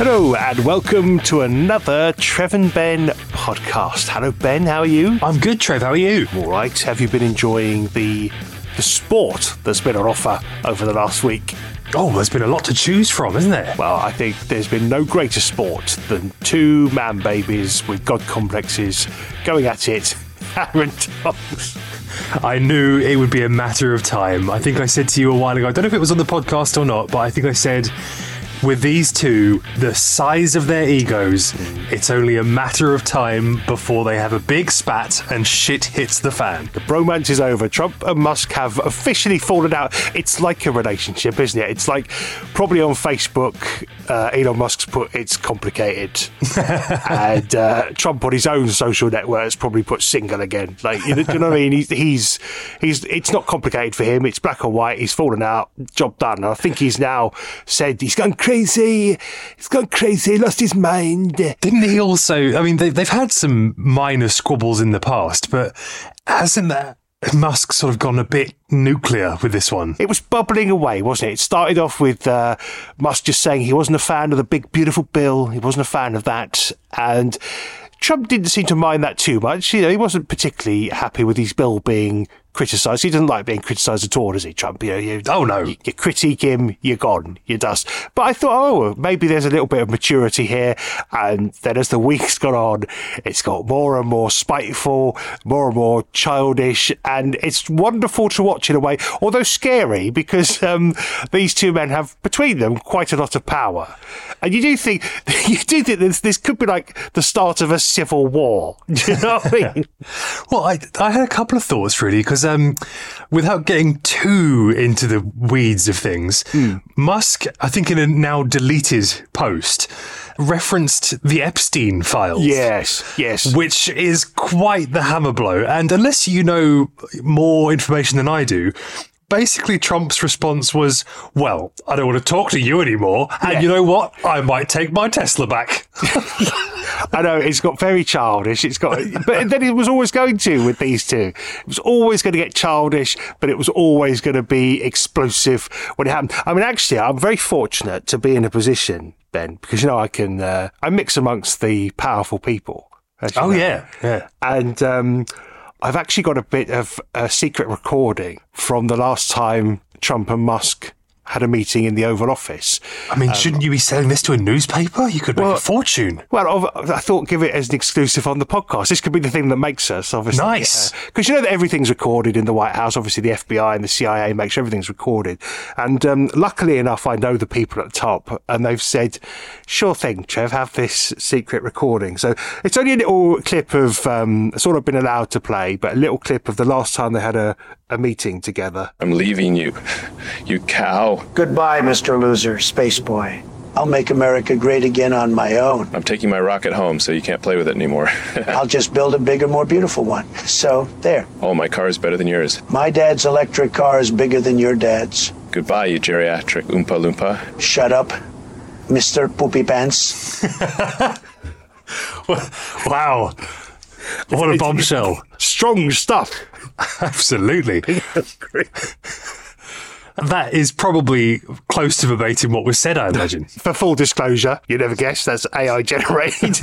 Hello and welcome to another Trev and Ben podcast. Hello Ben, how are you? I'm good, Trev, how are you? All right. Have you been enjoying the sport that's been on offer over the last week? Oh, there's been a lot to choose from, isn't there? Well, I think there's been no greater sport than two man babies with god complexes going at it, hammer and tongs. I knew it would be a matter of time. I think I said to you a while ago, I don't know if it was on the podcast or not, but I think I said, with these two, the size of their egos, it's only a matter of time before they have a big spat and shit hits the fan. The bromance is over. Trump and Musk have officially fallen out. It's like a relationship, isn't it? It's like probably on Facebook, Elon Musk's put it's complicated, and Trump on his own social network has probably put single again. Like, you know what I mean? He's it's not complicated for him. It's black or white. He's fallen out. Job done. And I think he's now said he's gone crazy. He's gone crazy. Lost his mind. Didn't he also? I mean, they've had some minor squabbles in the past, but hasn't that Musk sort of gone a bit nuclear with this one? It was bubbling away, wasn't it? It started off with Musk just saying he wasn't a fan of the big, beautiful bill. He wasn't a fan of that. And Trump didn't seem to mind that too much. You know, he wasn't particularly happy with his bill being criticised. He doesn't like being criticised at all, does he, Trump? You critique him, you're gone, you're dust. But I thought, maybe there's a little bit of maturity here. And then as the weeks gone on, it's got more and more spiteful, more and more childish. And it's wonderful to watch in a way, although scary, because these two men have between them quite a lot of power. And you do think this could be like the start of a civil war. Do you know what I mean? Well, I had a couple of thoughts, really, because without getting too into the weeds of things, Musk, I think in a now deleted post, referenced the Epstein files. Yes. Which is quite the hammer blow. And unless you know more information than I do, basically Trump's response was, well, I don't want to talk to you anymore. And you know what? I might take my Tesla back. I know, it's got very childish. But then it was always going to with these two. It was always going to get childish, but it was always going to be explosive when it happened. I mean, actually, I'm very fortunate to be in a position, Ben, because, you know, I mix amongst the powerful people. Yeah. And I've actually got a bit of a secret recording from the last time Trump and Musk had a meeting in the Oval Office. I mean, shouldn't you be selling this to a newspaper? You could make a fortune. Well, I thought give it as an exclusive on the podcast. This could be the thing that makes us, obviously. Nice. Because you know that everything's recorded in the White House. Obviously, the FBI and the CIA make sure everything's recorded. And luckily enough, I know the people at the top, and they've said, sure thing, Trev, have this secret recording. So it's only a little clip of, sort of been allowed to play, but a little clip of the last time they had a meeting together. I'm leaving you, you cow. Goodbye, Mr. Loser, Space Boy. I'll make America great again on my own. I'm taking my rocket home, so you can't play with it anymore. I'll just build a bigger, more beautiful one. So, there. Oh, my car is better than yours. My dad's electric car is bigger than your dad's. Goodbye, you geriatric Oompa Loompa. Shut up, Mr. Poopy Pants. Wow. What a bombshell. Strong stuff. Absolutely. That is probably close to verbatim what was said, I imagine. For full disclosure, you never guessed, that's AI generated.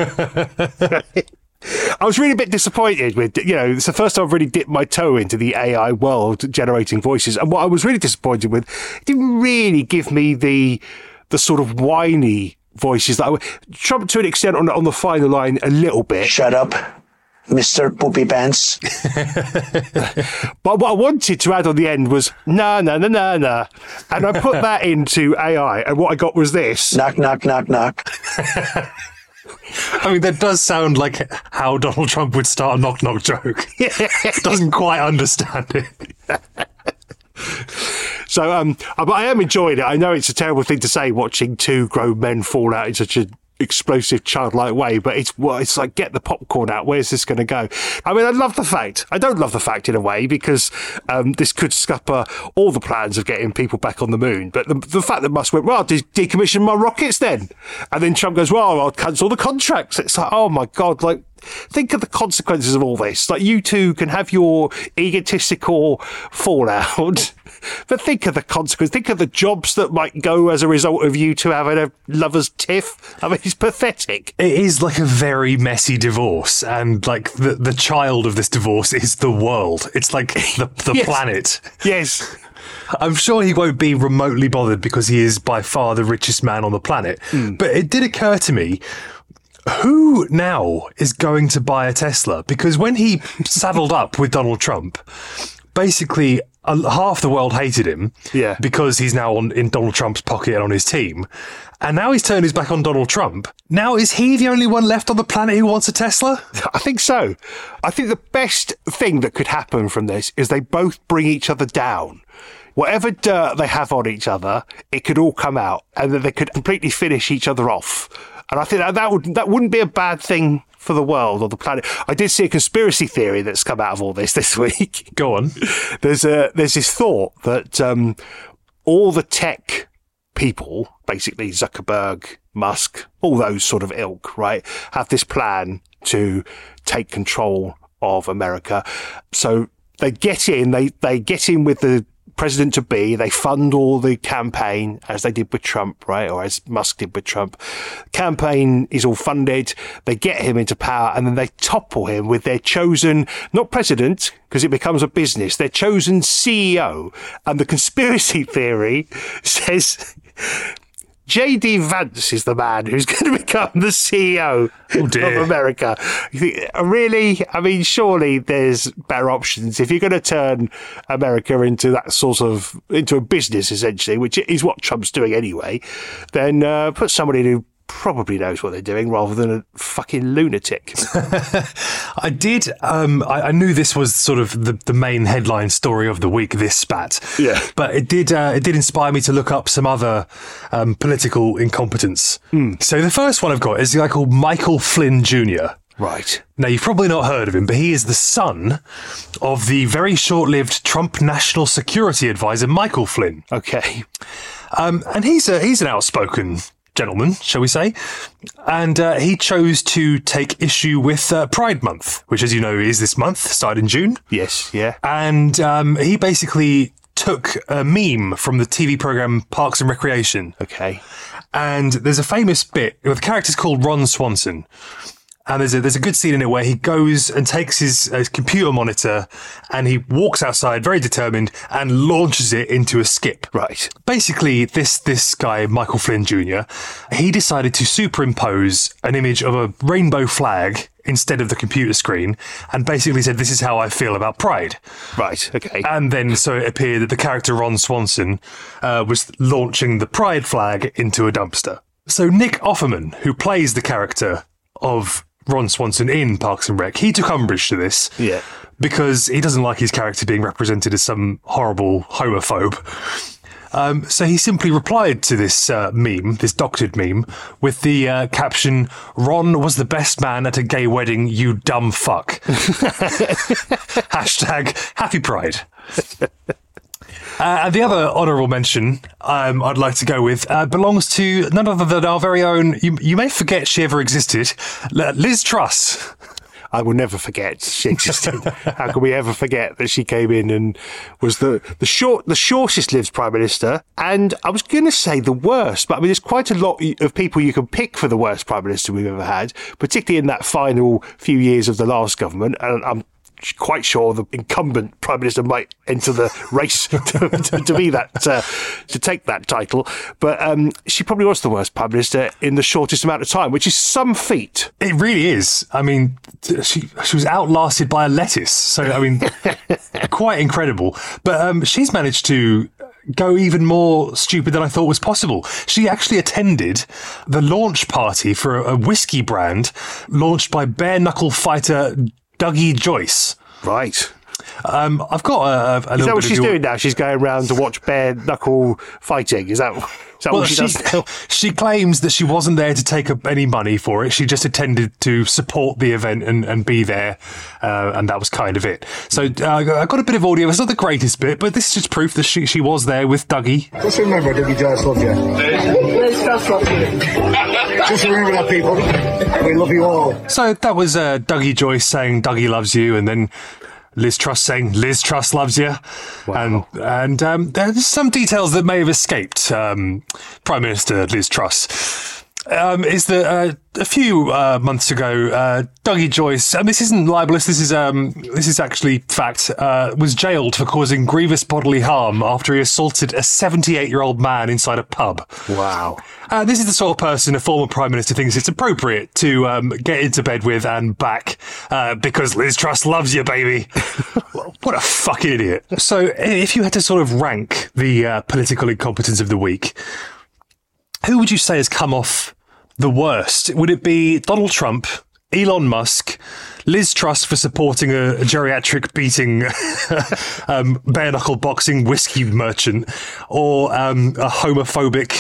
I was really a bit disappointed with, it's the first time I've really dipped my toe into the AI world generating voices. And what I was really disappointed with, it didn't really give me the sort of whiny voices that Trump, to an extent, on the final line a little bit. Shut up, Mr. Poopy Pants. But what I wanted to add on the end was, nah. And I put that into AI, and what I got was this. Knock, knock, knock, knock. I mean, that does sound like how Donald Trump would start a knock-knock joke. Doesn't quite understand it. So, but I am enjoying it. I know it's a terrible thing to say, watching two grown men fall out in such a explosive, childlike way, but it's like, get the popcorn out. Where's this going to go? I mean, I don't love the fact in a way, because this could scupper all the plans of getting people back on the moon. But the fact that Musk went, well, I'll decommission my rockets then. And then Trump goes, well, I'll cancel the contracts. It's like, oh my God, like, think of the consequences of all this. Like, you two can have your egotistical fallout, but think of the consequences. Think of the jobs that might go as a result of you two having a lover's tiff. I mean, it's pathetic. It is like a very messy divorce, and like the child of this divorce is the world. It's like the Yes. planet. Yes. I'm sure he won't be remotely bothered because he is by far the richest man on the planet. But it did occur to me, who now is going to buy a Tesla? Because when he saddled up with Donald Trump, basically half the world hated him because he's now in Donald Trump's pocket and on his team. And now he's turned his back on Donald Trump. Now, is he the only one left on the planet who wants a Tesla? I think so. I think the best thing that could happen from this is they both bring each other down. Whatever dirt they have on each other, it could all come out, and then they could completely finish each other off. And I think that wouldn't be a bad thing for the world or the planet. I did see a conspiracy theory that's come out of all this week. Go on. There's this thought that all the tech people, basically Zuckerberg, Musk, all those sort of ilk, right, have this plan to take control of America. So they get in with the president-to-be, they fund all the campaign, as they did with Trump, right? Or as Musk did with Trump. Campaign is all funded, they get him into power, and then they topple him with their chosen, not president, because it becomes a business, their chosen CEO. And the conspiracy theory says J.D. Vance is the man who's going to become the CEO of America. You think, really? I mean, surely there's better options. If you're going to turn America into a business, essentially, which is what Trump's doing anyway, then put somebody who probably knows what they're doing rather than a fucking lunatic. I did. I knew this was sort of the main headline story of the week, this spat. Yeah. But it did inspire me to look up some other political incompetence. So the first one I've got is a guy called Michael Flynn Jr. Right. Now, you've probably not heard of him, but he is the son of the very short-lived Trump National Security Advisor, Michael Flynn. Okay. And he's an outspoken gentleman, shall we say, and he chose to take issue with Pride Month, which, as you know, is this month, started in June. Yes, yeah. And he basically took a meme from the TV program Parks and Recreation. Okay. And there's a famous bit where the character's called Ron Swanson. And there's a good scene in it where he goes and takes his computer monitor and he walks outside, very determined, and launches it into a skip. Right. Basically, this guy, Michael Flynn Jr., he decided to superimpose an image of a rainbow flag instead of the computer screen, and basically said, "This is how I feel about Pride." Right, okay. And then so it appeared that the character Ron Swanson was launching the Pride flag into a dumpster. So Nick Offerman, who plays the character of Ron Swanson in Parks and Rec, he took umbrage to this. Yeah. Because he doesn't like his character being represented as some horrible homophobe. So he simply replied to this meme, this doctored meme, with the caption, "Ron was the best man at a gay wedding, you dumb fuck." Hashtag Happy Pride. And the other honourable mention I'd like to go with belongs to none other than our very own, you may forget she ever existed, Liz Truss. I will never forget she existed. How can we ever forget that she came in and was the shortest lived Prime Minister, and I was going to say the worst, but I mean there's quite a lot of people you can pick for the worst Prime Minister we've ever had, particularly in that final few years of the last government, and I'm quite sure the incumbent Prime Minister might enter the race to be that, to take that title. But she probably was the worst Prime Minister in the shortest amount of time, which is some feat. It really is. I mean, she was outlasted by a lettuce. So, I mean, quite incredible. But she's managed to go even more stupid than I thought was possible. She actually attended the launch party for a whiskey brand launched by bare knuckle fighter Dougie Joyce. Right. I've got a Is little that bit what she's of your- doing now? She's going around to watch bare knuckle fighting. Is that what she does now? she claims that she wasn't there to take up any money for it. She just attended to support the event and be there, and that was kind of it. So I got a bit of audio. It's not the greatest bit, but this is just proof that she was there with Dougie. Just remember, Dougie Joyce loves you. Liz Truss loves you. Just remember that, people. We love you all. So that was Dougie Joyce saying Dougie loves you, and then Liz Truss saying Liz Truss loves you. Wow. And there's some details that may have escaped Prime Minister Liz Truss. Is that a few months ago, Dougie Joyce, and this isn't libelous, this is actually fact, was jailed for causing grievous bodily harm after he assaulted a 78-year-old man inside a pub. Wow. This is the sort of person a former Prime Minister thinks it's appropriate to get into bed with and back because Liz Truss loves you, baby. What a fucking idiot. So if you had to sort of rank the political incompetence of the week, who would you say has come off the worst? Would it be Donald Trump, Elon Musk, Liz Truss for supporting a geriatric beating bare knuckle boxing whiskey merchant, or a homophobic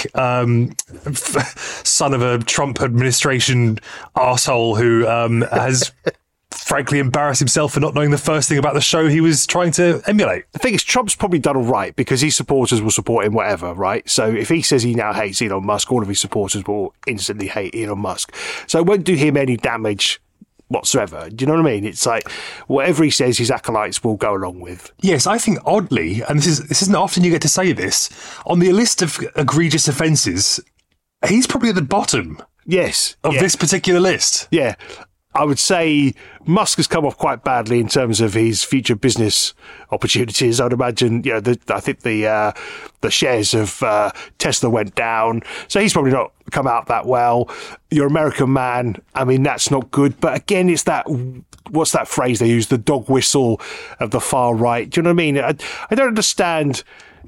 son of a Trump administration arsehole who has frankly embarrassed himself for not knowing the first thing about the show he was trying to emulate? The thing is, Trump's probably done all right because his supporters will support him whatever, right? So if he says he now hates Elon Musk, all of his supporters will instantly hate Elon Musk. So it won't do him any damage whatsoever. Do you know what I mean? It's like whatever he says, his acolytes will go along with. Yes, I think oddly, and this isn't often you get to say this, on the list of egregious offences, he's probably at the bottom Yes. of this particular list. Yeah. I would say Musk has come off quite badly in terms of his future business opportunities. I'd imagine, I think the shares of Tesla went down, so he's probably not come out that well. Your American man, I mean, that's not good. But again, it's what's that phrase they use? The dog whistle of the far right. Do you know what I mean? I don't understand.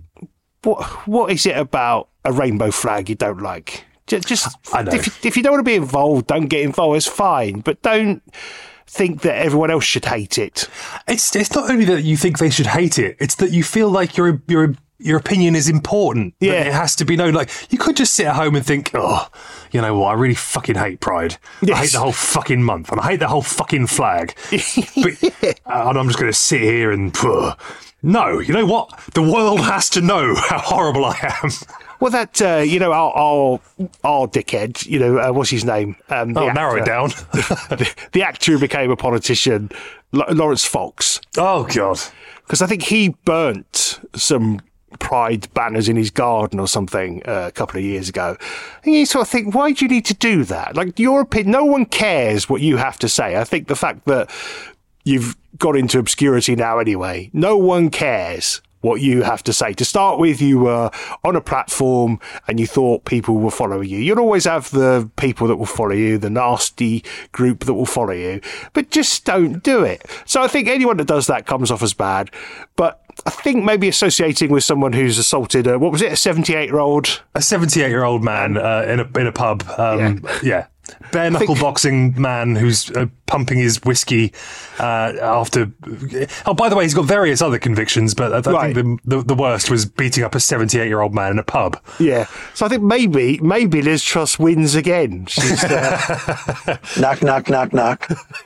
What is it about a rainbow flag you don't like? Just I know. If you don't want to be involved, don't get involved. It's fine, but don't think that everyone else should hate it. It's not only that you think they should hate it; it's that you feel like your opinion is important. that Yeah. it has to be known. Like you could just sit at home and think, oh, you know what? I really fucking hate Pride. I Yes. hate the whole fucking month, and I hate the whole fucking flag. But, and I'm just going to sit here and. No, you know what? The world has to know how horrible I am. Well, that our dickhead, what's his name? Narrow it down. the actor who became a politician, Lawrence Fox, Oh God. because I think he burnt some Pride banners in his garden or something a couple of years ago. And you sort of think, why do you need to do that? Like your opinion, no one cares what you have to say. I think the fact that you've got into obscurity now anyway, no one cares what you have to say. To start with, you were on a platform and you thought people were following you. You'll always have the people that will follow you, the nasty group that will follow you, but just don't do it. So I think anyone that does that comes off as bad. But I think maybe associating with someone who's assaulted a 78-year-old? A 78-year-old man in a pub. Yeah. Bare knuckle boxing man who's pumping his whiskey after. Oh, by the way, he's got various other convictions, but I think the worst was beating up a 78-year-old man in a pub. Yeah. So I think maybe Liz Truss wins again. She's, Knock, knock, knock, knock.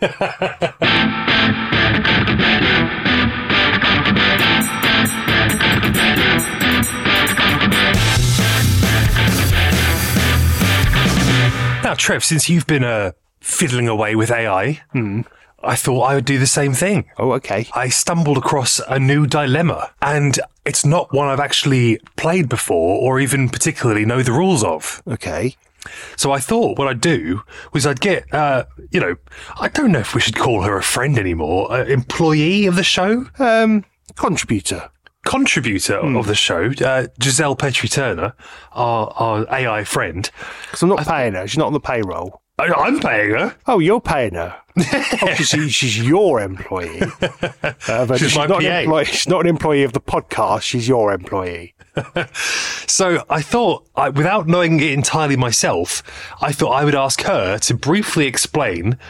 Now, Trev, since you've been fiddling away with AI, I thought I would do the same thing. Oh, okay. I stumbled across a new dilemma, and it's not one I've actually played before or even particularly know the rules of. Okay. So I thought what I'd do was I'd get, I don't know if we should call her a friend anymore, employee of the show? Contributor Of the show, Giselle Petrie-Turner, our AI friend. Because I'm not paying her. She's not on the payroll. I'm paying her. Oh, you're paying her. She's your employee. But She's my not PA. she's not an employee of the podcast. She's your employee. So I thought, without knowing it entirely myself, I thought I would ask her to briefly explain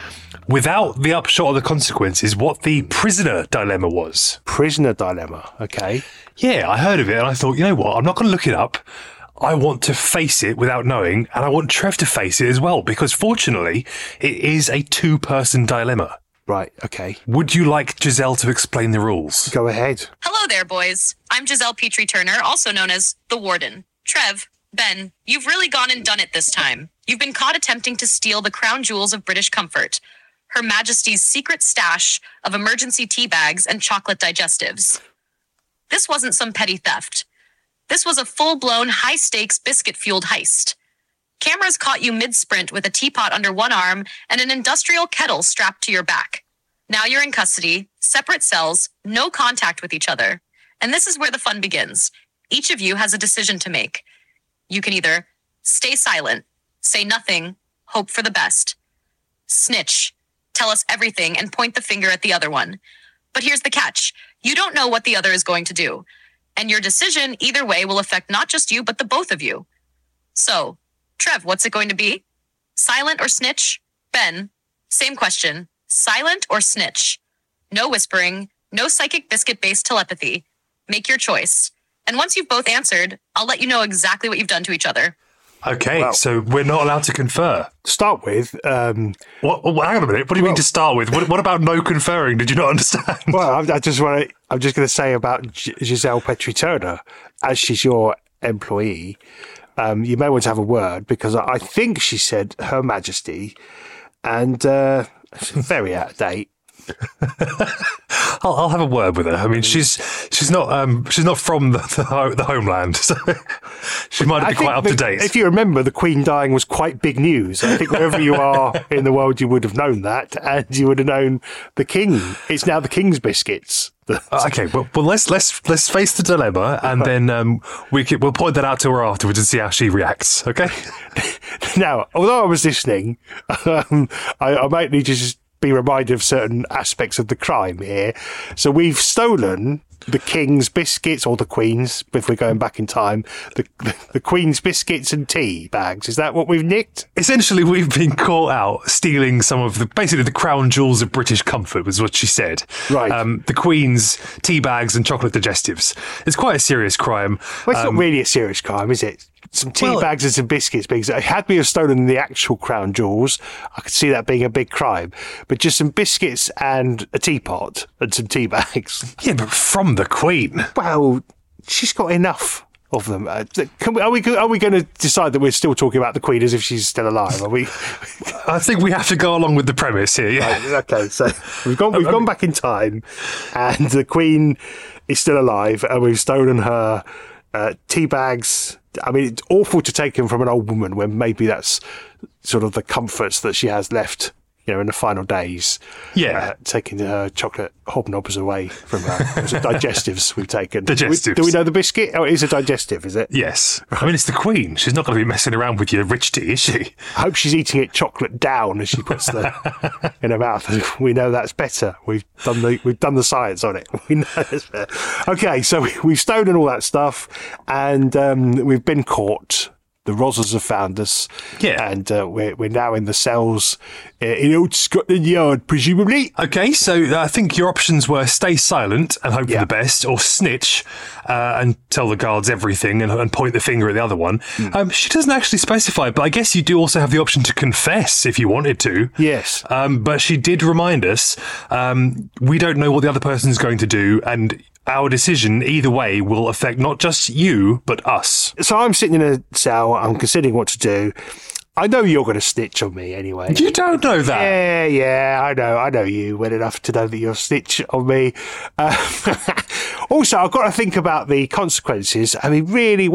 without the upshot of the consequences, what the prisoner dilemma was. Prisoner dilemma, okay. Yeah, I heard of it and I thought, you know what, I'm not going to look it up. I want to face it without knowing, and I want Trev to face it as well, because fortunately, it is a two-person dilemma. Right, okay. Would you like Giselle to explain the rules? Go ahead. Hello there, boys. I'm Giselle Petrie-Turner, also known as the Warden. Trev, Ben, you've really gone and done it this time. You've been caught attempting to steal the crown jewels of British comfort, Her Majesty's secret stash of emergency tea bags and chocolate digestives. This wasn't some petty theft. This was a full-blown, high-stakes, biscuit-fueled heist. Cameras caught you mid-sprint with a teapot under one arm and an industrial kettle strapped to your back. Now you're in custody, separate cells, no contact with each other. And this is where the fun begins. Each of you has a decision to make. You can either stay silent, say nothing, hope for the best. Snitch, tell us everything and point the finger at the other one. But here's the catch. You don't know what the other is going to do. And your decision either way will affect not just you, but the both of you. So, Trev, what's it going to be? Silent or snitch? Ben, same question. Silent or snitch? No whispering, no psychic biscuit-based telepathy. Make your choice. And once you've both answered, I'll let you know exactly what you've done to each other. Okay, Well- so we're not allowed to confer. To start with, What? Oh, hang on a minute. What do you mean to start with? What about no conferring? Did you not understand? well, I'm just going to say about Giselle Petrie-Turner, as she's your employee, you may want to have a word, because I think she said Her Majesty, and it's very out of date. I'll have a word with her. I mean, she's not from the homeland, so she might be quite up to date. If you remember, the Queen dying was quite big news. I think wherever you are in the world, you would have known that, and you would have known the King. It's now the King's biscuits. Okay, well, let's face the dilemma, and then we'll point that out to her afterwards and see how she reacts. Okay. Now, although I was listening, I might need to just be reminded of certain aspects of the crime here. So we've stolen the King's biscuits, or the Queen's, if we're going back in time, the Queen's biscuits and tea bags. Is that what we've nicked? Essentially, we've been caught out stealing some of basically the crown jewels of British comfort, was what she said. Right. The Queen's tea bags and chocolate digestives. It's quite a serious crime. Well, it's not really a serious crime, is it? Some tea bags and some biscuits, because had we have stolen the actual crown jewels, I could see that being a big crime. But just some biscuits and a teapot and some tea bags. Yeah, but from the Queen. Well, she's got enough of them. Are we going to decide that we're still talking about the Queen as if she's still alive? Are we? I think we have to go along with the premise here. Yeah. Right, okay, so we've gone back in time, and the Queen is still alive, and we've stolen her tea bags. I mean, it's awful to take them from an old woman when maybe that's sort of the comforts that she has left, in the final days. Yeah. Taking her chocolate hobnobs away from her. Those are digestives we've taken. Digestives. Do we know the biscuit? Oh, it is a digestive, is it? Yes. I mean, it's the Queen. She's not going to be messing around with your rich tea, is she? I hope she's eating it chocolate down as she puts the in her mouth. We know that's better. We've done the science on it. We know that's better. Okay, so we've stolen all that stuff, and we've been caught. The Rozzers have found us. Yeah. And we're now in the cells in Old Scotland Yard, presumably. Okay, so I think your options were stay silent and hope for the best, or snitch and tell the guards everything and point the finger at the other one. She doesn't actually specify, but I guess you do also have the option to confess if you wanted to. Yes. But she did remind us we don't know what the other person's going to do, and our decision, either way, will affect not just you, but us. So I'm sitting in a cell. I'm considering what to do. I know you're going to snitch on me anyway. You don't know that. Yeah, I know you well enough to know that you'll snitch on me. Also, I've got to think about the consequences. I mean, really,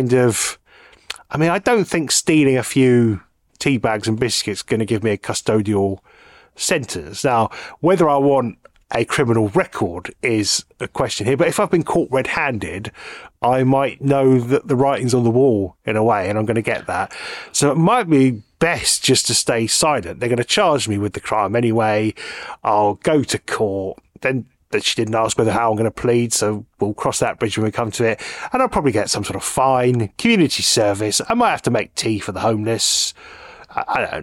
I don't think stealing a few tea bags and biscuits is going to give me a custodial sentence. Now, whether I want a criminal record is a question here, but if I've been caught red-handed, I might know that the writing's on the wall in a way, and I'm going to get that. So it might be best just to stay silent. They're going to charge me with the crime anyway. I'll go to court. Then she didn't ask whether how I'm going to plead, so we'll cross that bridge when we come to it. And I'll probably get some sort of fine, community service. I might have to make tea for the homeless. I don't know.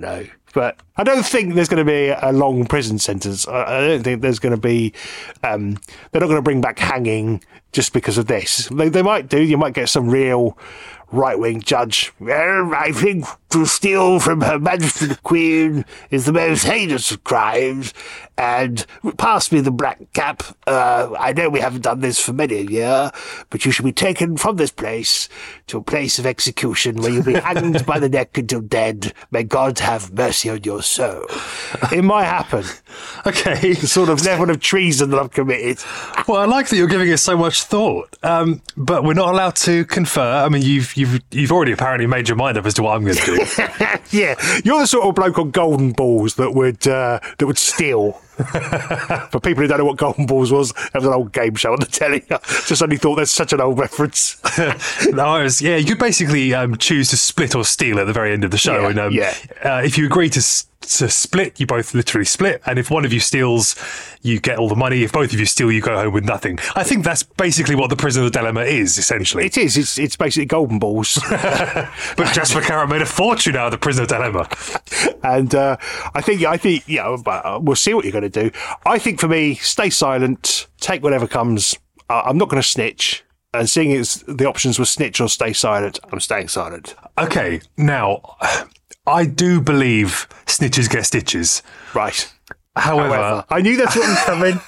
But I don't think there's going to be a long prison sentence. I don't think there's going to be... they're not going to bring back hanging just because of this. They might do. You might get some real right-wing judge. Well, I think to steal from Her Majesty the Queen is the most heinous of crimes. And pass me the black cap. I know we haven't done this for many a year, but you should be taken from this place to a place of execution where you'll be hanged by the neck until dead. May God have mercy on your soul. It might happen. Okay. The sort of level of treason that I've committed. Well, I like that you're giving it so much thought, but we're not allowed to confer. I mean, you've already apparently made your mind up as to what I'm going to do. Yeah, you're the sort of bloke on golden balls that would steal. For people who don't know what golden balls was, that was an old game show on the telly. I just only thought that's such an old reference. No, you basically choose to split or steal at the very end of the show, if you agree to split, you both literally split, and if one of you steals, you get all the money. If both of you steal, you go home with nothing. I think that's basically what the Prisoner Dilemma is, essentially. It is. It's basically golden balls. But Jasper Carrot made a fortune out of the Prisoner Dilemma. And I think we'll see what you're going to do. I think for me, stay silent, take whatever comes. I'm not going to snitch. And seeing as the options were snitch or stay silent, I'm staying silent. Okay, now, I do believe snitches get stitches. Right. However, I knew that's what was coming.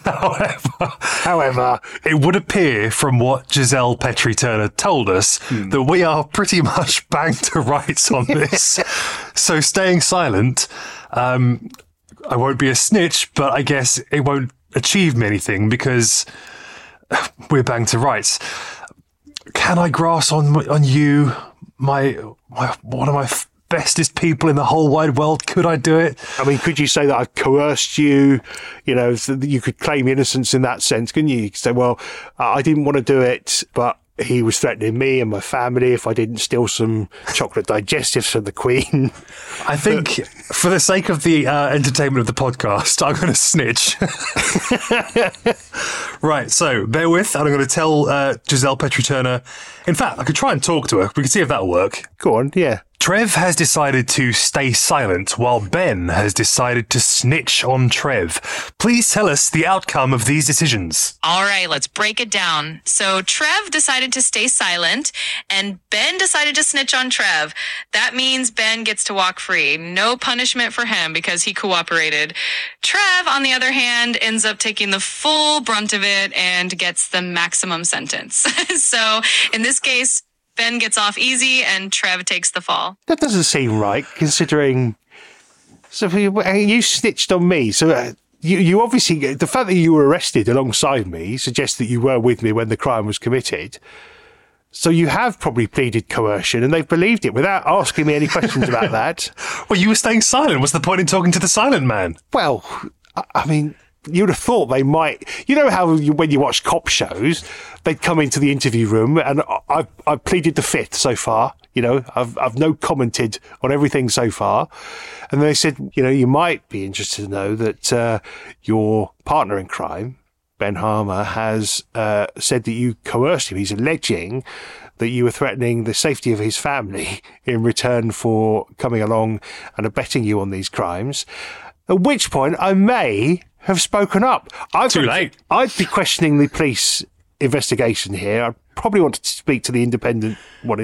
However, it would appear from what Giselle Petrie Turner told us that we are pretty much bang to rights on this. So staying silent, I won't be a snitch, but I guess it won't achieve me anything because we're bang to rights. Can I grass on you, one of my bestest people in the whole wide world? Could I do it? I mean, could you say that I've coerced you? So that you could claim innocence in that sense, couldn't you? You could say, well, I didn't want to do it, but he was threatening me and my family if I didn't steal some chocolate digestives from the Queen. I think for the sake of the entertainment of the podcast, I'm going to snitch. Right, so bear with, and I'm going to tell Giselle Petrie Turner. In fact, I could try and talk to her. We can see if that'll work. Go on, yeah. Trev has decided to stay silent while Ben has decided to snitch on Trev. Please tell us the outcome of these decisions. All right, let's break it down. So Trev decided to stay silent and Ben decided to snitch on Trev. That means Ben gets to walk free. No punishment for him because he cooperated. Trev, on the other hand, ends up taking the full brunt of it and gets the maximum sentence. So in this case, Ben gets off easy and Trev takes the fall. That doesn't seem right, considering... So you snitched on me, so you obviously... The fact that you were arrested alongside me suggests that you were with me when the crime was committed. So you have probably pleaded coercion, and they've believed it without asking me any questions about that. Well, you were staying silent. What's the point in talking to the silent man? Well, I mean... You'd have thought they might... You know how when you watch cop shows, they'd come into the interview room, and I've pleaded the fifth so far. I've no commented on everything so far. And they said, you might be interested to know that your partner in crime, Ben Harmer, has said that you coerced him. He's alleging that you were threatening the safety of his family in return for coming along and abetting you on these crimes. At which point I may have spoken up. Too late. I'd be questioning the police investigation here. I'd probably want to speak to the independent,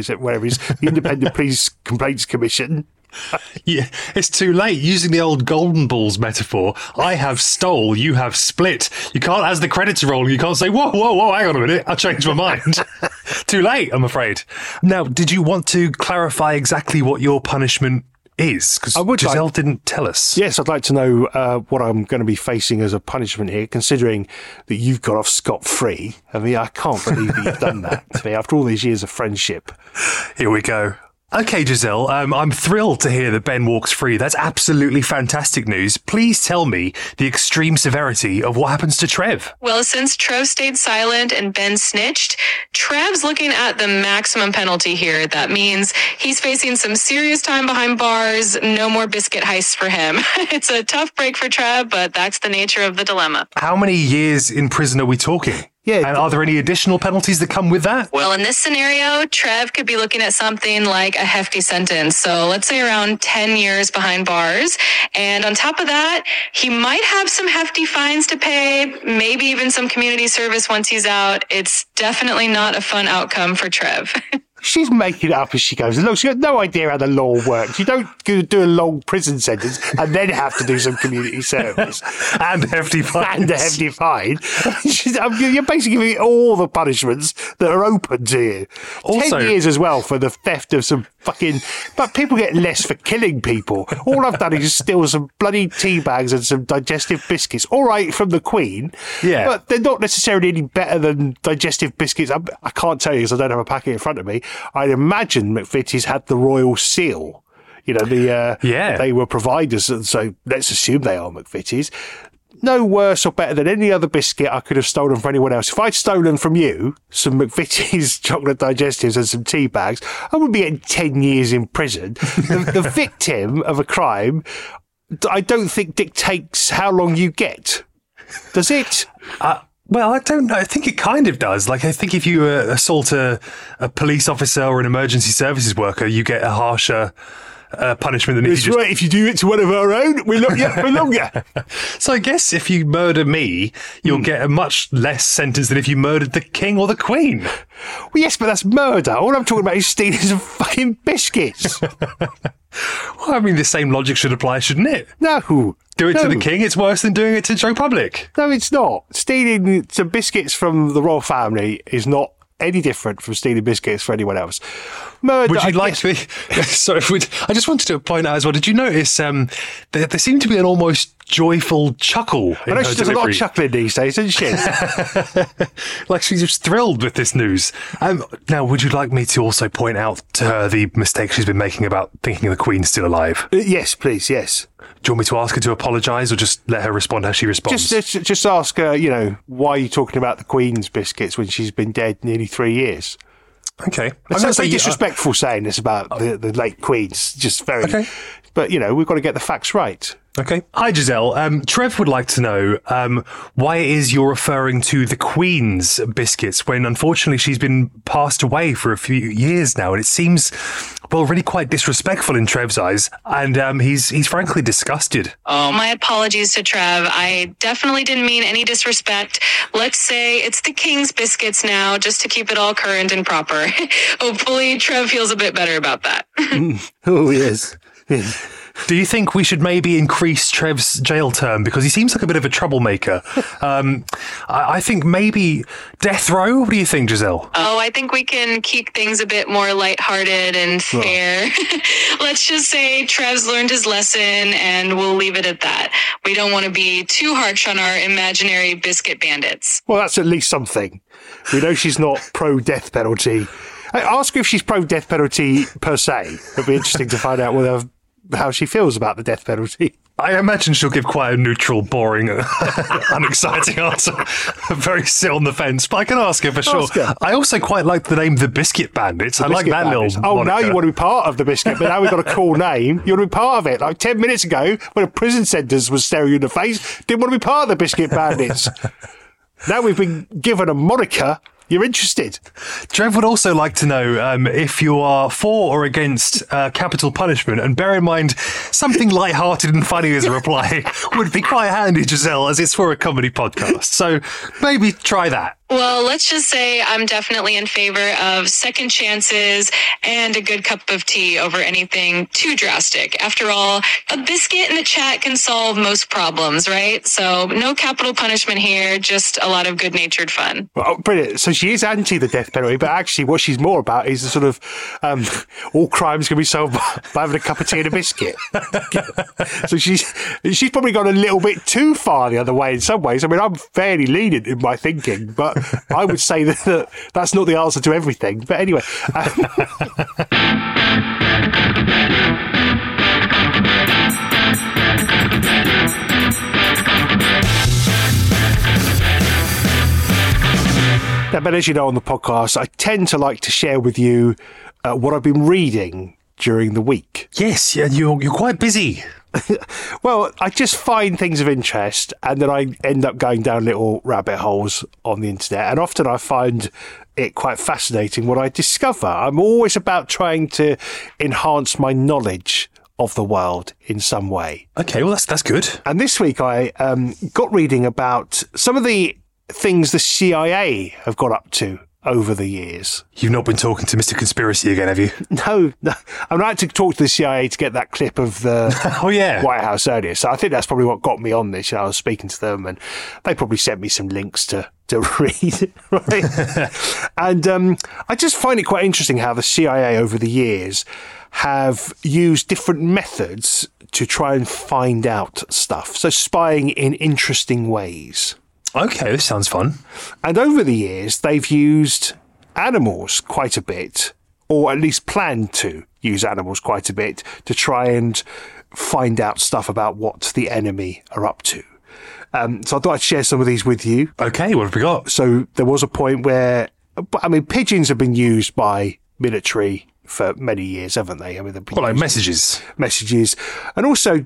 the Independent Police Complaints Commission. Yeah, it's too late. Using the old golden balls metaphor, I have stole, you have split. You can't, as the credits roll, you can't say, whoa, hang on a minute, I changed my mind. Too late, I'm afraid. Now, did you want to clarify exactly what your punishment is? Because Giselle didn't tell us. Yes, I'd like to know what I'm going to be facing as a punishment here, considering that you've got off scot-free. I mean, I can't believe that you've done that to me after all these years of friendship. Here we go. Okay, Giselle, I'm thrilled to hear that Ben walks free. That's absolutely fantastic news. Please tell me the extreme severity of what happens to Trev. Well, since Trev stayed silent and Ben snitched, Trev's looking at the maximum penalty here. That means he's facing some serious time behind bars. No more biscuit heists for him. It's a tough break for Trev, but that's the nature of the dilemma. How many years in prison are we talking? Yeah. And are there any additional penalties that come with that? Well, in this scenario, Trev could be looking at something like a hefty sentence. So let's say around 10 years behind bars. And on top of that, he might have some hefty fines to pay, maybe even some community service once he's out. It's definitely not a fun outcome for Trev. She's making it up as she goes. Look, she's got no idea how the law works. You don't do a long prison sentence and then have to do some community service. And hefty fines. And a hefty fine. You're basically giving all the punishments that are open to you. Also, 10 years as well for the theft of some fucking... But people get less for killing people. All I've done is steal some bloody tea bags and some digestive biscuits. All right, from the Queen. Yeah. But they're not necessarily any better than digestive biscuits. I can't tell you because I don't have a packet in front of me. I'd imagine McVitie's had the royal seal. You know, they were providers, so let's assume they are McVitie's. No worse or better than any other biscuit I could have stolen from anyone else. If I'd stolen from you some McVitie's chocolate digestives and some tea bags, I would be getting 10 years in prison. The victim of a crime, I don't think dictates how long you get. Does it? Well, I don't know. I think it kind of does. Like, I think if you assault a police officer or an emergency services worker, you get a harsher punishment than if you just... If you do it to one of our own, we lock you up for longer. So I guess if you murder me, you'll get a much less sentence than if you murdered the king or the queen. Well, yes, but that's murder. All I'm talking about is stealing some fucking biscuits. Well, I mean, the same logic should apply, shouldn't it? No. Do it to the king, it's worse than doing it to Joe Public. No, it's not. Stealing some biscuits from the royal family is not any different from stealing biscuits for anyone else. Murder. Would you like to be... Sorry, I just wanted to point out as well, did you notice there seemed to be an almost joyful chuckle in her she does a lot of chuckling these days, doesn't she? Like she's just thrilled with this news. Now, would you like me to also point out to her the mistake she's been making about thinking the Queen's still alive? Yes, please, yes. Do you want me to ask her to apologise or just let her respond how she responds? Just ask her, why are you talking about the Queen's biscuits when she's been dead nearly 3 years? Okay. I'm not saying disrespectful saying this about the late Queen's, just very... Okay. But, we've got to get the facts right. Okay. Hi, Giselle. Trev would like to know why it is you're referring to the Queen's biscuits when, unfortunately, she's been passed away for a few years now, and it seems, well, really quite disrespectful in Trev's eyes, and he's frankly disgusted. Oh, my apologies to Trev. I definitely didn't mean any disrespect. Let's say it's the King's biscuits now, just to keep it all current and proper. Hopefully, Trev feels a bit better about that. Oh, yes. Do you think we should maybe increase Trev's jail term? Because he seems like a bit of a troublemaker. I think maybe death row? What do you think, Giselle? Oh, I think we can keep things a bit more lighthearted and fair. Let's just say Trev's learned his lesson and we'll leave it at that. We don't want to be too harsh on our imaginary biscuit bandits. Well, that's at least something. We know she's not pro-death penalty. Ask her if she's pro-death penalty per se. It'll be interesting to find out how she feels about the death penalty. I imagine she'll give quite a neutral, boring, unexciting answer. Very sit on the fence, but I can ask her for sure. I also quite like the name The Biscuit Bandits. I like that little moniker. Now you want to be part of the biscuit, but now we've got a cool name. You want to be part of it. Like 10 minutes ago, when a prison sentence was staring you in the face, didn't want to be part of the Biscuit Bandits. Now we've been given a moniker. You're interested. Trev would also like to know if you are for or against capital punishment. And bear in mind, something light-hearted and funny as a reply would be quite handy, Giselle, as it's for a comedy podcast. So maybe try that. Well, let's just say I'm definitely in favor of second chances and a good cup of tea over anything too drastic. After all, a biscuit in the chat can solve most problems, right? So no capital punishment here, just a lot of good-natured fun. Well, brilliant. So she is anti the death penalty, but actually what she's more about is the sort of all crimes can be solved by having a cup of tea and a biscuit. So she's probably gone a little bit too far the other way in some ways. I mean, I'm fairly lenient in my thinking, but I would say that that's not the answer to everything. But anyway. Now, but as you know on the podcast, I tend to like to share with you what I've been reading during the week. Yes, yeah, you're quite busy. Well, I just find things of interest and then I end up going down little rabbit holes on the internet. And often I find it quite fascinating what I discover. I'm always about trying to enhance my knowledge of the world in some way. Okay, well, that's good. And this week I got reading about some of the things the CIA have got up to over the years. You've not been talking to Mr. Conspiracy again, have you? No. I mean, I had to talk to the CIA to get that clip of the White House earlier. So I think that's probably what got me on this. I was speaking to them and they probably sent me some links to read. Right? And I just find it quite interesting how the CIA over the years have used different methods to try and find out stuff. So spying in interesting ways. Okay, this sounds fun. And over the years, they've used animals quite a bit, or at least planned to use animals quite a bit to try and find out stuff about what the enemy are up to. So I thought I'd share some of these with you. Okay, what have we got? So there was a point where, I mean, pigeons have been used by military for many years, haven't they? I mean, like messages. Messages. And also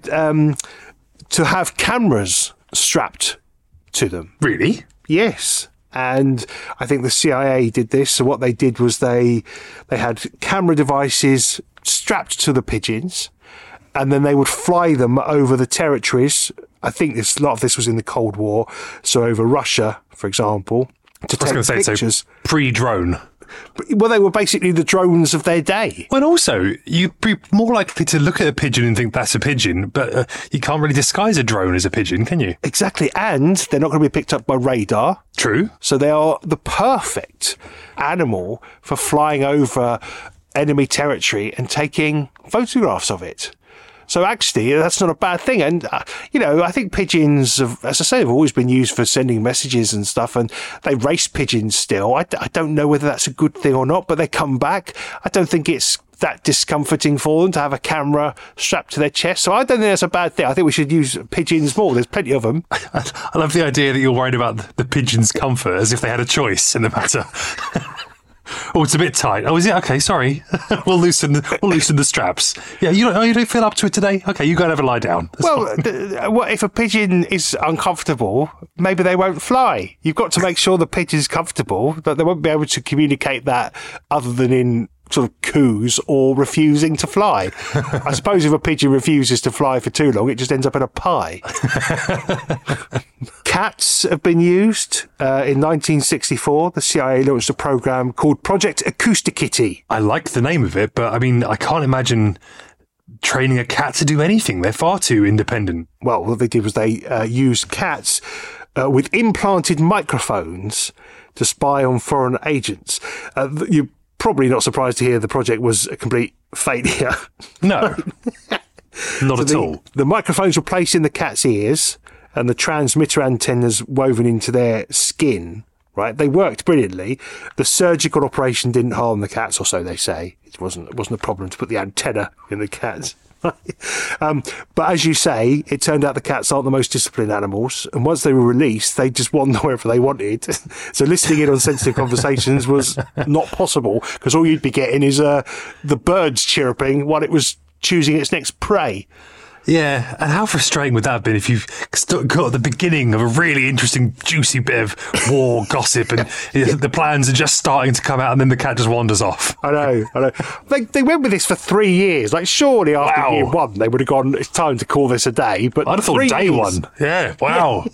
to have cameras strapped to them. Really? Yes. And I think the CIA did this. So what they did was they had camera devices strapped to the pigeons and then they would fly them over the territories. I think a lot of this was in the Cold War. So over Russia, for example, to take pictures. So pre-drone. Well, they were basically the drones of their day. Well, also, you'd be more likely to look at a pigeon and think that's a pigeon, but you can't really disguise a drone as a pigeon, can you? Exactly. And they're not going to be picked up by radar. True. So they are the perfect animal for flying over enemy territory and taking photographs of it. So actually, that's not a bad thing. And, I think pigeons, as I say, have always been used for sending messages and stuff. And they race pigeons still. I don't know whether that's a good thing or not, but they come back. I don't think it's that discomforting for them to have a camera strapped to their chest. So I don't think that's a bad thing. I think we should use pigeons more. There's plenty of them. I love the idea that you're worried about the pigeons' comfort as if they had a choice in the matter. Oh, it's a bit tight. Oh, is it? Okay, sorry. We'll loosen the straps. Yeah, you don't feel up to it today? Okay, you go and have a lie down. What if a pigeon is uncomfortable? Maybe they won't fly. You've got to make sure the pigeon's comfortable, but they won't be able to communicate that other than in sort of coos or refusing to fly. I suppose if a pigeon refuses to fly for too long, it just ends up in a pie. Cats have been used. In 1964, the CIA launched a program called Project Acousticity. I like the name of it, but I mean, I can't imagine training a cat to do anything. They're far too independent. Well, what they did was they used cats with implanted microphones to spy on foreign agents. You're probably not surprised to hear the project was a complete failure. No, not at all. The microphones were placed in the cat's ears and the transmitter antennas woven into their skin, right? They worked brilliantly. The surgical operation didn't harm the cats, or so they say. It wasn't a problem to put the antenna in the cats. But as you say, it turned out the cats aren't the most disciplined animals. And once they were released, they just wander wherever they wanted. So listening in on sensitive conversations was not possible because all you'd be getting is the birds chirping while it was choosing its next prey. Yeah, and how frustrating would that have been if you've got the beginning of a really interesting, juicy bit of war gossip and the plans are just starting to come out and then the cat just wanders off? I know. They went with this for 3 years. Like, surely after year one, they would have gone, it's time to call this a day. But I'd have thought day one. Yeah, wow.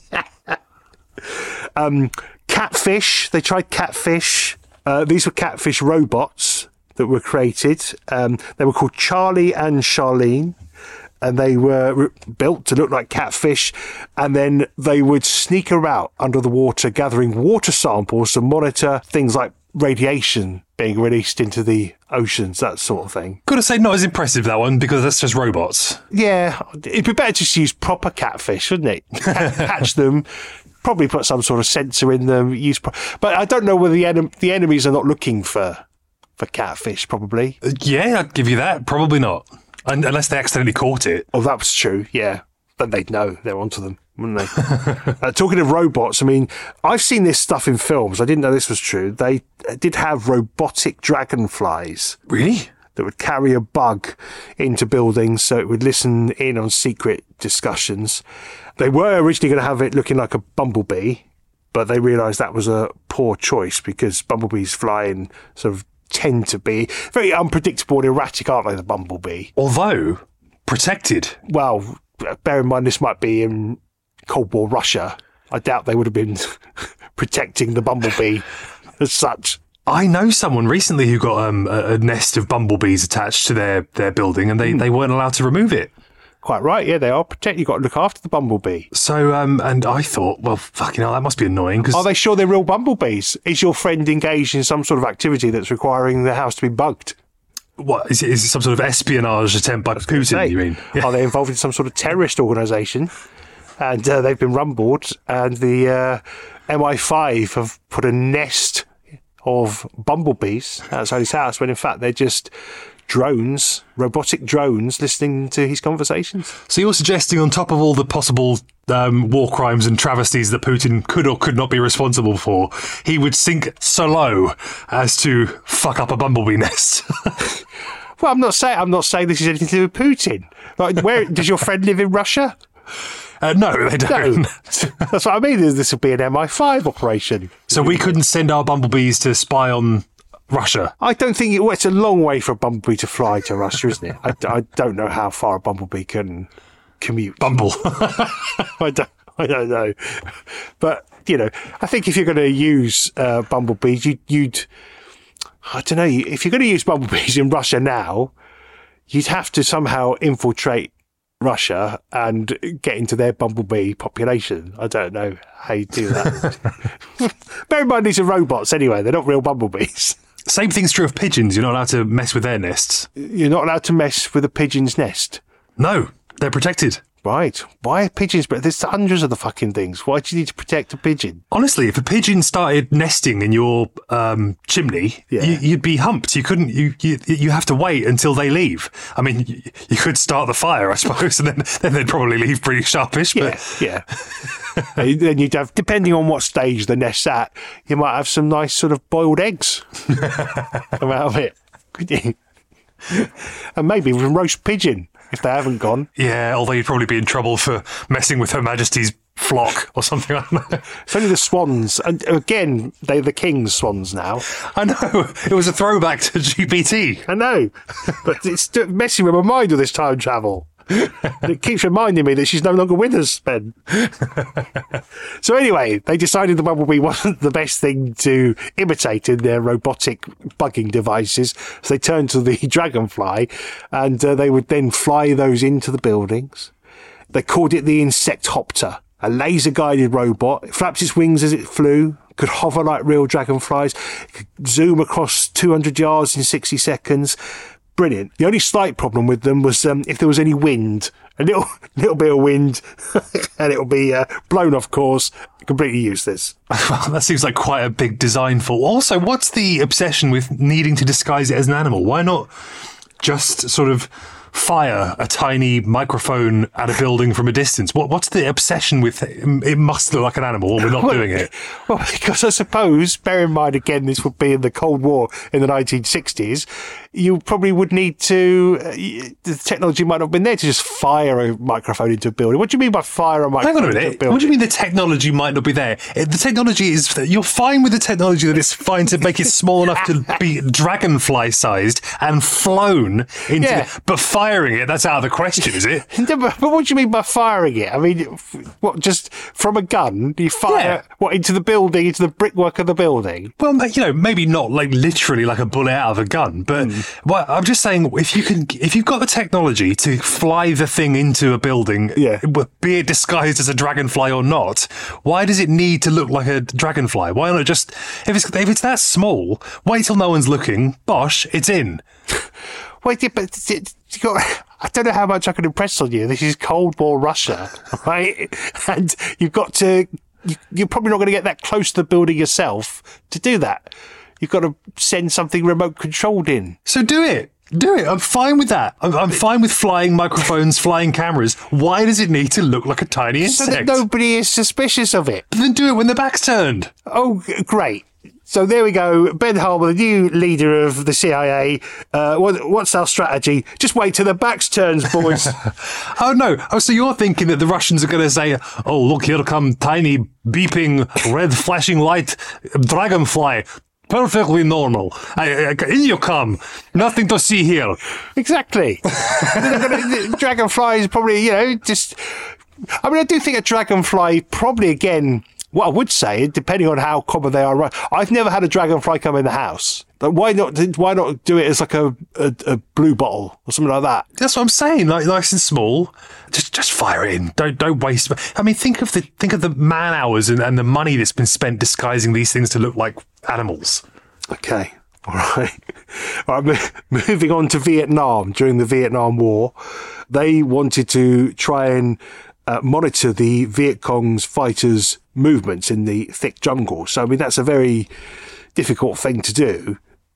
Catfish. They tried catfish. These were catfish robots that were created. They were called Charlie and Charlene. And they were built to look like catfish, and then they would sneak around under the water, gathering water samples to monitor things like radiation being released into the oceans, that sort of thing. Got to say, not as impressive, that one, because that's just robots. Yeah, it'd be better to use proper catfish, wouldn't it? Catch them, probably put some sort of sensor in them. But I don't know whether the enemies are not looking for catfish, probably. Yeah, I'd give you that. Probably not. Unless they accidentally caught it. Oh, that was true, yeah. Then they'd know. They're onto them, wouldn't they? Talking of robots, I mean, I've seen this stuff in films. I didn't know this was true. They did have robotic dragonflies. Really? that would carry a bug into buildings so it would listen in on secret discussions. They were originally going to have it looking like a bumblebee, but they realised that was a poor choice because bumblebees flying sort of tend to be very unpredictable and erratic, aren't they, the bumblebee? Although protected. Well, bear in mind this might be in Cold War Russia. I doubt they would have been protecting the bumblebee as such. I know someone recently who got a nest of bumblebees attached to their building, and they weren't allowed to remove it. Quite right, yeah, they are protected. You've got to look after the bumblebee. So, and I thought, well, fucking hell, that must be annoying. Are they sure they're real bumblebees? Is your friend engaged in some sort of activity that's requiring the house to be bugged? What, is it some sort of espionage attempt by Putin, you mean? Yeah. Are they involved in some sort of terrorist organisation? And they've been rumbled, and the MI5 have put a nest of bumblebees outside his house when in fact they're just drones, robotic drones, listening to his conversations. So you're suggesting on top of all the possible war crimes and travesties that Putin could or could not be responsible for, he would sink so low as to fuck up a bumblebee nest? Well, I'm not saying this is anything to do with Putin. Like, where does your friend live in Russia? No, they don't. No. That's what I mean. This would be an MI5 operation. So we couldn't send our bumblebees to spy on Russia? I don't think it's a long way for a bumblebee to fly to Russia, isn't it? I don't know how far a bumblebee can commute. Bumble. I don't know. But, I think if you're going to use bumblebees, you'd I don't know, if you're going to use bumblebees in Russia now, you'd have to somehow infiltrate Russia and get into their bumblebee population. I don't know how you do that. Bear in mind, these are robots anyway. They're not real bumblebees. Same thing's true of pigeons. You're not allowed to mess with their nests. You're not allowed to mess with a pigeon's nest. No, they're protected. Right. Why are pigeons? But there's hundreds of the fucking things. Why do you need to protect a pigeon? Honestly, if a pigeon started nesting in your chimney, you'd be humped. You couldn't. You have to wait until they leave. I mean, you could start the fire, I suppose, and then they'd probably leave pretty sharpish. But yeah. Then you'd have, depending on what stage the nest's at, you might have some nice sort of boiled eggs come out of it. Could you? And maybe even roast pigeon if they haven't gone. Yeah, although you'd probably be in trouble for messing with Her Majesty's flock or something like that. It's only the swans. And again, they're the king's swans now. I know. It was a throwback to GPT. I know. But it's messing with my mind with this time travel. And it keeps reminding me that she's no longer with us, Ben. So anyway, they decided the bumblebee wasn't the best thing to imitate in their robotic bugging devices. So they turned to the dragonfly, and they would then fly those into the buildings. They called it the Insecthopter, a laser-guided robot. It flaps its wings as it flew, could hover like real dragonflies, could zoom across 200 yards in 60 seconds. Brilliant. The only slight problem with them was if there was any wind, a little bit of wind, and it'll be blown off course, completely useless. Well, that seems like quite a big design flaw. Also, what's the obsession with needing to disguise it as an animal? Why not just sort of fire a tiny microphone at a building from a distance? What's the obsession with it must look like an animal or we're not doing it? Well, because I suppose, bear in mind again, this would be in the Cold War in the 1960s, you probably would need to, the technology might not have been there to just fire a microphone into a building. What do you mean by fire a microphone into a building? What do you mean the technology might not be there? The technology is, you're fine with the technology that it's fine to make it small enough to be dragonfly sized and flown into but firing it, that's out of the question, is it? But what do you mean by firing it? I mean, what, just from a gun? Do you fire, into the building, into the brickwork of the building? Well, maybe not like literally like a bullet out of a gun, but well, I'm just saying, if you've got the technology to fly the thing into a building, be it disguised as a dragonfly or not, why does it need to look like a dragonfly? Why not just, if it's that small, wait till no one's looking, bosh, it's in. Wait, but I don't know how much I can impress on you. This is Cold War Russia, right? And you've got to, you're probably not going to get that close to the building yourself to do that. You've got to send something remote controlled in. So do it. Do it. I'm fine with that. I'm fine with flying microphones, flying cameras. Why does it need to look like a tiny insect? So that nobody is suspicious of it. Then do it when the back's turned. Oh, great. So there we go. Ben Harmer, the new leader of the CIA. What's our strategy? Just wait till the backs turns, boys. Oh, no. Oh, so you're thinking that the Russians are going to say, oh, look, here come tiny, beeping, red flashing light dragonfly. Perfectly normal. In you come. Nothing to see here. Exactly. Dragonfly is probably, just... I mean, I do think a dragonfly probably, again... What I would say, depending on how common they are, right? I've never had a dragonfly come in the house. Like, why not do it as like a blue bottle or something like that? That's what I'm saying. Like nice and small. Just fire it in. Don't waste. I mean, think of the man hours and the money that's been spent disguising these things to look like animals. Okay. All right. Moving on to Vietnam. During the Vietnam War, they wanted to try and monitor the Viet Cong's fighters' movements in the thick jungle. So, I mean, that's a very difficult thing to do.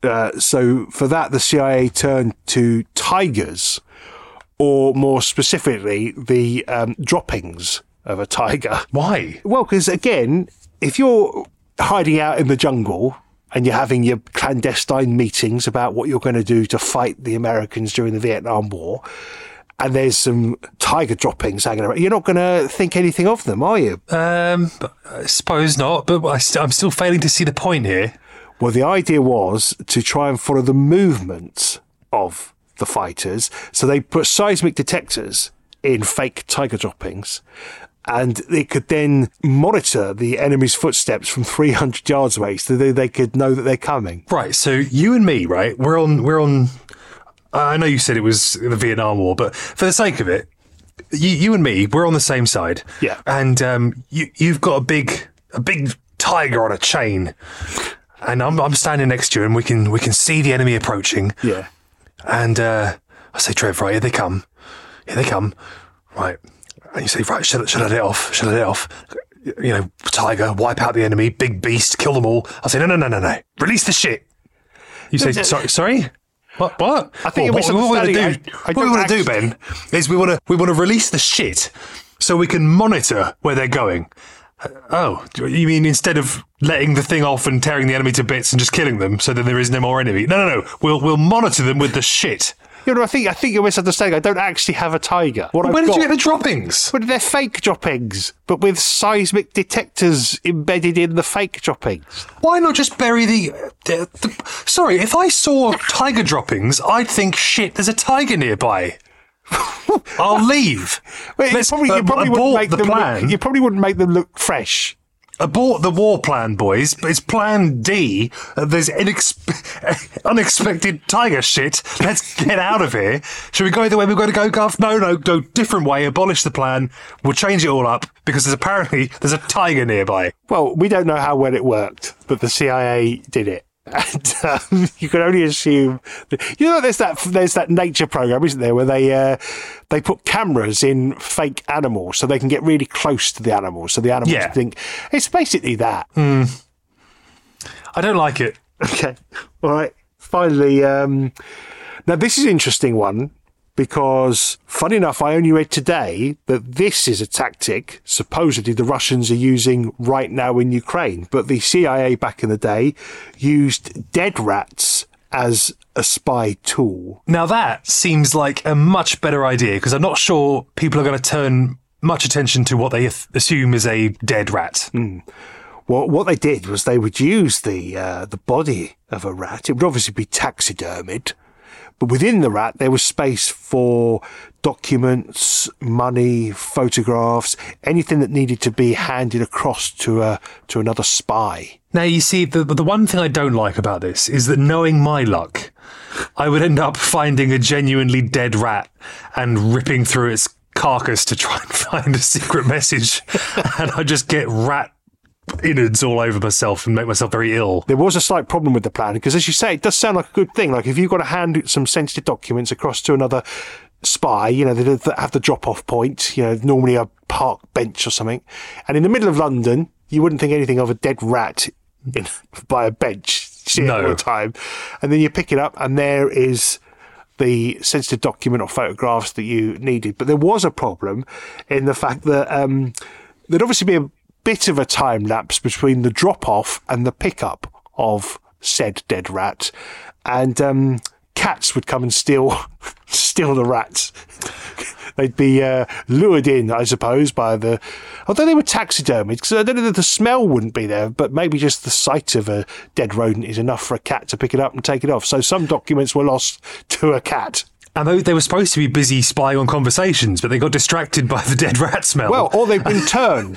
So for that, the CIA turned to tigers, or more specifically, the droppings of a tiger. Why? Well, because, again, if you're hiding out in the jungle and you're having your clandestine meetings about what you're going to do to fight the Americans during the Vietnam War, and there's some tiger droppings hanging around, you're not going to think anything of them, are you? I suppose not, but I'm still failing to see the point here. Well, the idea was to try and follow the movements of the fighters. So they put seismic detectors in fake tiger droppings, and they could then monitor the enemy's footsteps from 300 yards away, so they could know that they're coming. Right, so you and me, right, we're on I know you said it was the Vietnam War, but for the sake of it, you and me, we're on the same side. Yeah. And you've got a big tiger on a chain, and I'm standing next to you, and we can see the enemy approaching. Yeah. And I say, Trev, right, here they come. Right. And you say, right, should I let it off? Should I let it off? Tiger, wipe out the enemy, big beast, kill them all. I say, no. Release the shit. You say, sorry? What? I think what we want to do, Ben, is we want to release the shit so we can monitor where they're going. Oh, you mean instead of letting the thing off and tearing the enemy to bits and just killing them so that there is no more enemy? No. We'll monitor them with the shit. I think you're misunderstanding. I don't actually have a tiger. Where did you get the droppings? Well, they're fake droppings, but with seismic detectors embedded in the fake droppings. Why not just bury the Sorry, if I saw tiger droppings, I'd think, shit, there's a tiger nearby. I'll leave. Well, you probably wouldn't make them look fresh. Abort the war plan, boys. It's plan D. There's unexpected tiger shit. Let's get out of here. Should we go the way we've got to go, Gov? No, different way. Abolish the plan. We'll change it all up because there's a tiger nearby. Well, we don't know how well it worked, but the CIA did it. And you can only assume that, there's that nature program, isn't there, where they put cameras in fake animals so they can get really close to the animals, so the animals think it's basically that. I don't like it. Okay, all right. Finally, now this is an interesting one, because, funny enough, I only read today that this is a tactic supposedly the Russians are using right now in Ukraine. But the CIA back in the day used dead rats as a spy tool. Now that seems like a much better idea, because I'm not sure people are going to turn much attention to what they assume is a dead rat. Well, what they did was they would use the body of a rat. It would obviously be taxidermied. But within the rat, there was space for documents, money, photographs, anything that needed to be handed across to another spy. Now, you see, the one thing I don't like about this is that, knowing my luck, I would end up finding a genuinely dead rat and ripping through its carcass to try and find a secret message. And I just get rat innards all over myself and make myself very ill. There was a slight problem with the plan, because, as you say, it does sound like a good thing. Like, if you've got to hand some sensitive documents across to another spy, they have the drop-off point, normally a park bench or something. And in the middle of London, you wouldn't think anything of a dead rat by a bench sitting all the time. And then you pick it up, and there is the sensitive document or photographs that you needed. But there was a problem in the fact that there'd obviously be a bit of a time lapse between the drop-off and the pickup of said dead rat, and cats would come and steal the rats. They'd be lured in, I suppose, although they were taxidermied, because I don't know that the smell wouldn't be there, but maybe just the sight of a dead rodent is enough for a cat to pick it up and take it off. So some documents were lost to a cat. And they were supposed to be busy spying on conversations, but they got distracted by the dead rat smell. Well, or they've been turned.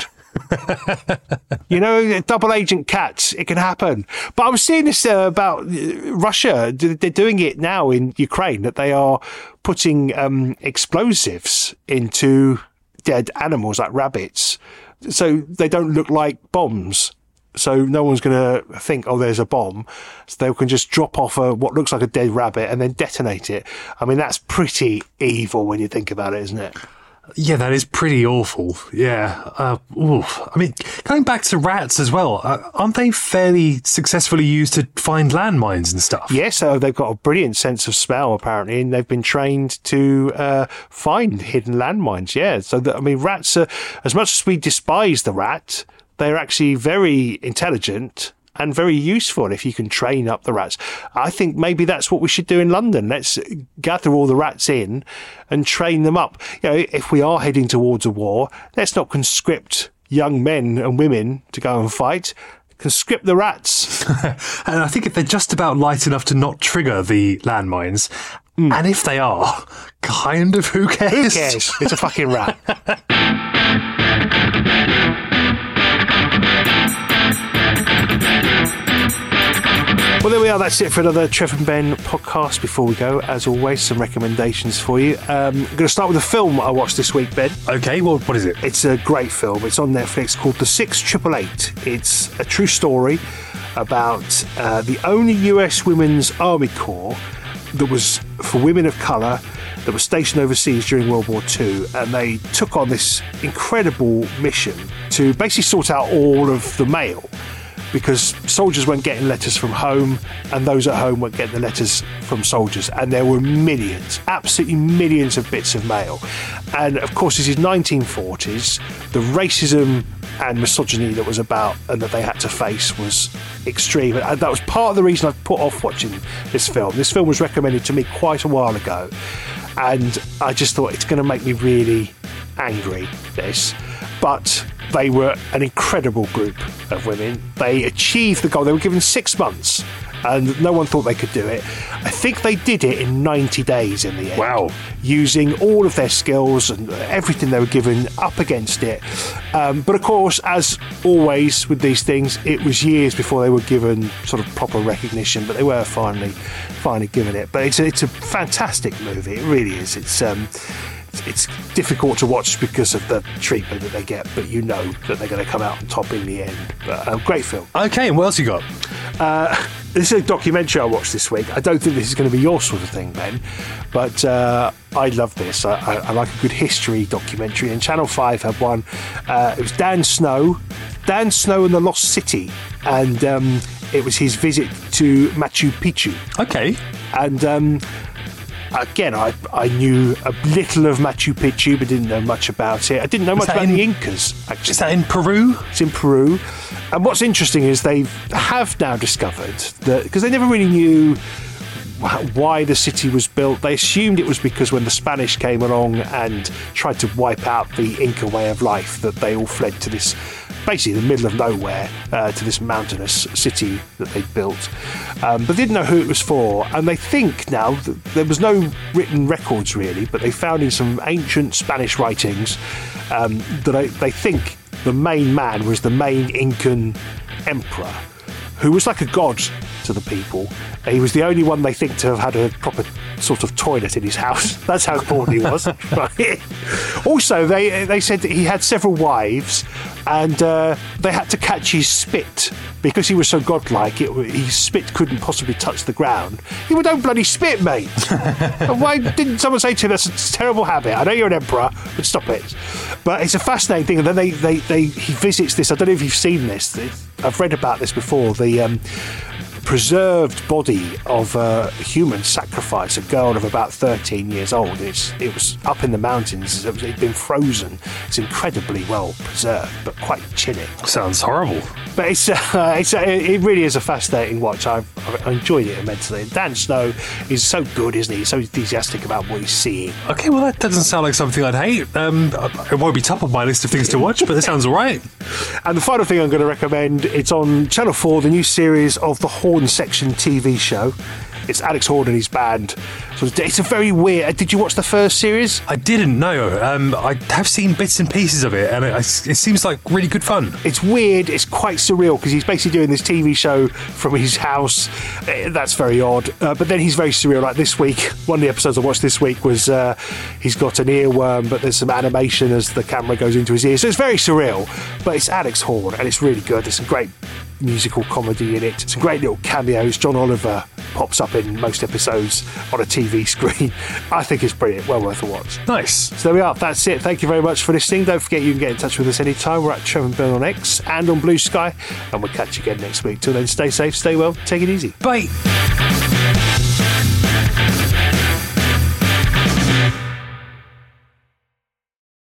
Double agent cats, it can happen. But I was seeing this about Russia. They're doing it now in Ukraine, that they are putting explosives into dead animals like rabbits, so they don't look like bombs. So no one's going to think, oh, there's a bomb. So they can just drop off what looks like a dead rabbit and then detonate it. I mean, that's pretty evil when you think about it, isn't it? Yeah, that is pretty awful. Yeah. I mean, going back to rats as well, aren't they fairly successfully used to find landmines and stuff? Yes, they've got a brilliant sense of smell, apparently, and they've been trained to find hidden landmines. Yeah, so rats are, as much as we despise the rat, they're actually very intelligent and very useful if you can train up the rats. I think maybe that's what we should do in London. Let's gather all the rats in and train them up. If we are heading towards a war, let's not conscript young men and women to go and fight. Conscript the rats. And I think if they're just about light enough to not trigger the landmines, and if they are, kind of who cares? Who cares? It's a fucking rat. Well, there we are. That's it for another Trev and Ben podcast. Before we go, as always, some recommendations for you. I'm going to start with a film I watched this week, Ben. Okay, well, what is it? It's a great film. It's on Netflix, called The 6888. It's a true story about the only US Women's Army Corps that was for women of colour that was stationed overseas during World War II, and they took on this incredible mission to basically sort out all of the mail, because soldiers weren't getting letters from home and those at home weren't getting the letters from soldiers, and there were millions, absolutely millions of bits of mail. And of course, this is 1940s. The racism and misogyny that was about and that they had to face was extreme, and that was part of the reason I put off watching this film. This film was recommended to me quite a while ago, and I just thought, it's going to make me really angry, this. But they were an incredible group of women. They achieved the goal. They were given 6 months, and no one thought they could do it. I think they did it in 90 days in the end. Wow. Using all of their skills and everything they were given up against it. But of course, as always with these things, it was years before they were given sort of proper recognition, but they were finally given it. But it's a fantastic movie. It really is. It's difficult to watch because of the treatment that they get, but you know that they're going to come out on top in the end. But great film. Okay, and what else you got? This is a documentary I watched this week. I don't think this is going to be your sort of thing, Ben, but I love this. I like a good history documentary, and Channel 5 had one. It was Dan Snow and the Lost City, and it was his visit to Machu Picchu. Okay. And again, I knew a little of Machu Picchu, but didn't know much about it. I didn't know much about the Incas, actually. Is that in Peru? It's in Peru. And what's interesting is they have now discovered that, because they never really knew why the city was built. They assumed it was because when the Spanish came along and tried to wipe out the Inca way of life, that they all fled to this, basically the middle of nowhere, to this mountainous city that they built. But they didn't know who it was for. And they think now, that there was no written records really, but they found in some ancient Spanish writings that they think the main man was the main Incan emperor, who was like a god to the people. He was the only one they think to have had a proper sort of toilet in his house. That's how important he was. Also, they said that he had several wives, and they had to catch his spit because he was so godlike. His spit couldn't possibly touch the ground. He would don't bloody spit, mate. Why didn't someone say to him, that's a terrible habit? I know you're an emperor, but stop it. But it's a fascinating thing. And then he visits this. I don't know if you've seen this. I've read about this before. preserved body of a human sacrifice, a girl of about 13 years old. It was up in the mountains. It'd been frozen. It's incredibly well preserved, but quite chilling. Sounds horrible. But it really is a fascinating watch. I enjoyed it immensely. And Dan Snow is so good, isn't he? He's so enthusiastic about what he's seeing. Okay, well, that doesn't sound like something I'd hate. It won't be top of my list of things to watch, but it sounds all right. And the final thing I'm going to recommend, it's on Channel 4, the new series of the Horn Section TV show. It's Alex Horn and his band. So it's a very weird... Did you watch the first series? I didn't know. I have seen bits and pieces of it, and it seems like really good fun. It's weird. It's quite surreal because he's basically doing this TV show from his house. That's very odd. But then he's very surreal. Like this week, one of the episodes I watched this week was he's got an earworm, but there's some animation as the camera goes into his ear. So it's very surreal. But it's Alex Horn, and it's really good. There's some great musical comedy in it. Some great little cameos. John Oliver pops up in most episodes on a TV screen. I think it's brilliant. Well worth a watch. Nice. So there we are. That's it. Thank you very much for listening. Don't forget you can get in touch with us anytime. We're at Trevor and Ben on X and on Blue Sky. And we'll catch you again next week. Till then, stay safe, stay well, take it easy. Bye.